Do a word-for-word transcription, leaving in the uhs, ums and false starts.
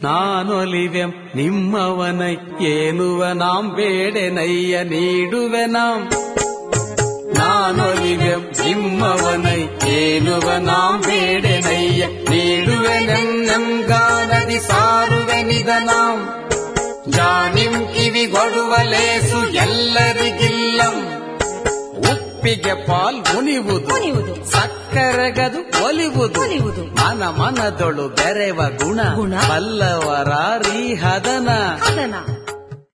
ನಾನೊಲಿವೆಂ ನಿಮ್ಮವನೈ ಏನುವ ನಾಂ ಬೇಡೆನಯ್ಯ ನೀಡುವೆ ನಾಂ. ನಾನೊಲಿವೆಂ ನಿಮ್ಮವನೈ ಏನುವ ನಾಂ ಬೇಡೆನಯ್ಯ ನೀಡುವೆ ನೆನ್ನಂಗಾನದಿ ಸಾರುವೆ ನಿಧನಾಂ. ಜಾನಿಂ ಕಿವಿಗೊಡುವಲೇಸು ಎಲ್ಲರಿಗಿಲ್ಲಂ. ಉಪ್ಪಿಗೆ ಪಾಲ್ ಮುನಿವುದು ಸಕ್ಕರೆಗದು ಒಲಿವುದು ಮನ ಮನದೊಳು ಬೆರೆವ ಗುಣ ಬಲ್ಲವರಾರಿ ಹದನ.